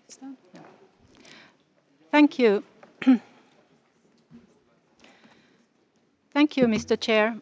Thank you. Thank you, Mr. Chair.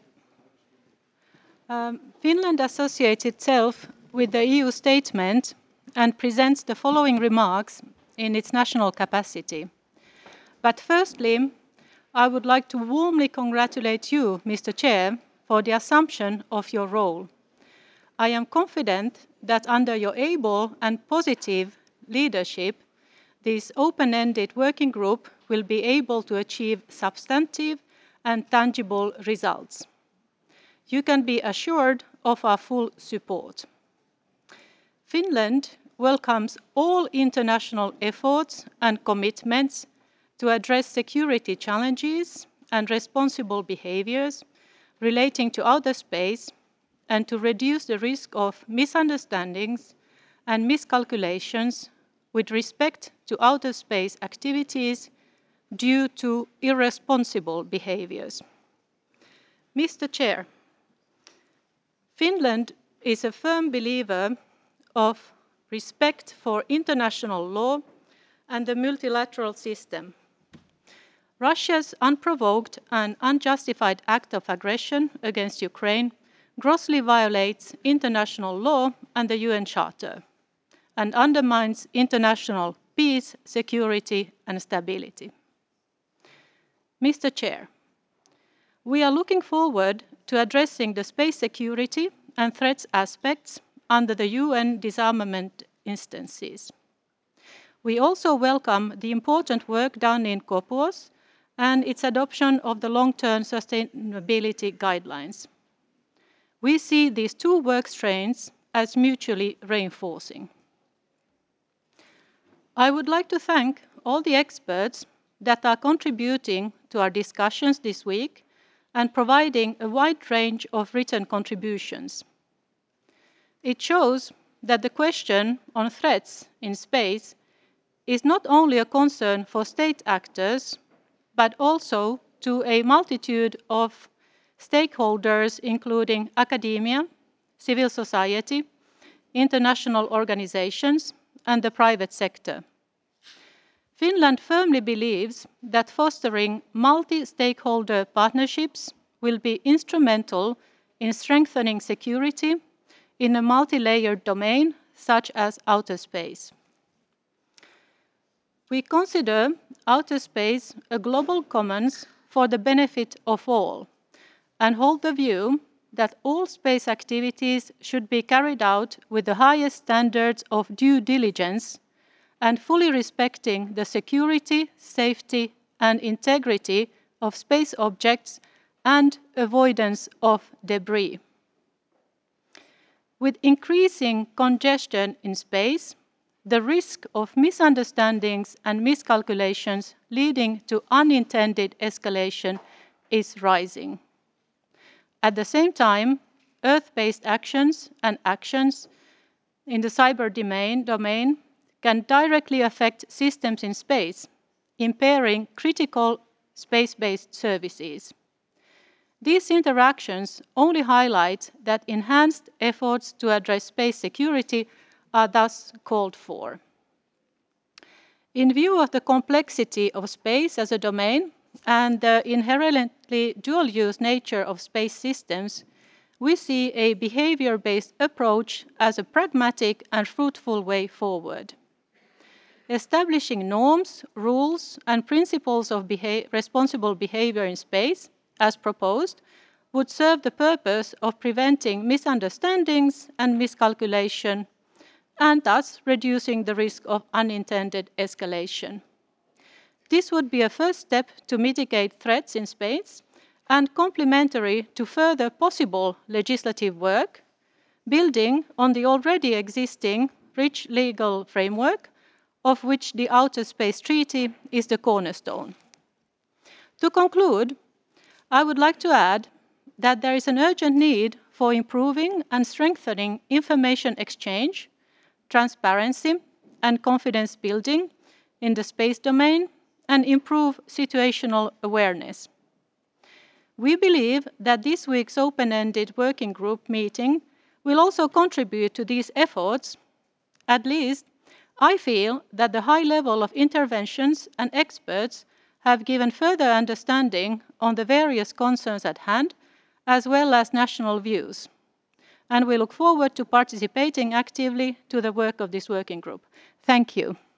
Finland associates itself with the EU statement and presents the following remarks in its national capacity. But firstly, I would like to warmly congratulate you, Mr. Chair, for the assumption of your role. I am confident that under your able and positive leadership, this open-ended working group will be able to achieve substantive and tangible results. You can be assured of our full support. Finland welcomes all international efforts and commitments to address security challenges and responsible behaviors relating to outer space and to reduce the risk of misunderstandings and miscalculations with respect to outer space activities due to irresponsible behaviors. Mr. Chair, Finland is a firm believer of respect for international law and the multilateral system. Russia's unprovoked and unjustified act of aggression against Ukraine grossly violates international law and the UN Charter and undermines international peace, security, and stability. Mr. Chair, we are looking forward to addressing the space security and threats aspects under the UN disarmament instances. We also welcome the important work done in COPUOS and its adoption of the long-term sustainability guidelines. We see these two work streams as mutually reinforcing. I would like to thank all the experts that are contributing to our discussions this week and providing a wide range of written contributions. It shows that the question on threats in space is not only a concern for state actors, but also to a multitude of stakeholders, including academia, civil society, international organizations, and the private sector. Finland firmly believes that fostering multi-stakeholder partnerships will be instrumental in strengthening security in a multi-layered domain such as outer space. We consider outer space a global commons for the benefit of all and hold the view that all space activities should be carried out with the highest standards of due diligence and fully respecting the security, safety, and integrity of space objects and avoidance of debris. With increasing congestion in space, the risk of misunderstandings and miscalculations leading to unintended escalation is rising. At the same time, Earth-based actions and actions in the cyber domain can directly affect systems in space, impairing critical space-based services. These interactions only highlight that enhanced efforts to address space security are thus called for. In view of the complexity of space as a domain and the inherently dual-use nature of space systems, we see a behavior-based approach as a pragmatic and fruitful way forward. Establishing norms, rules, and principles of responsible behavior in space, as proposed, would serve the purpose of preventing misunderstandings and miscalculation, and thus reducing the risk of unintended escalation. This would be a first step to mitigate threats in space and complementary to further possible legislative work, building on the already existing rich legal framework of which the Outer Space Treaty is the cornerstone. To conclude, I would like to add that there is an urgent need for improving and strengthening information exchange, transparency, and confidence building in the space domain and improve situational awareness. We believe that this week's open-ended working group meeting will also contribute to these efforts. At least I feel that the high level of interventions and experts have given further understanding on the various concerns at hand, as well as national views. And we look forward to participating actively to the work of this working group. Thank you.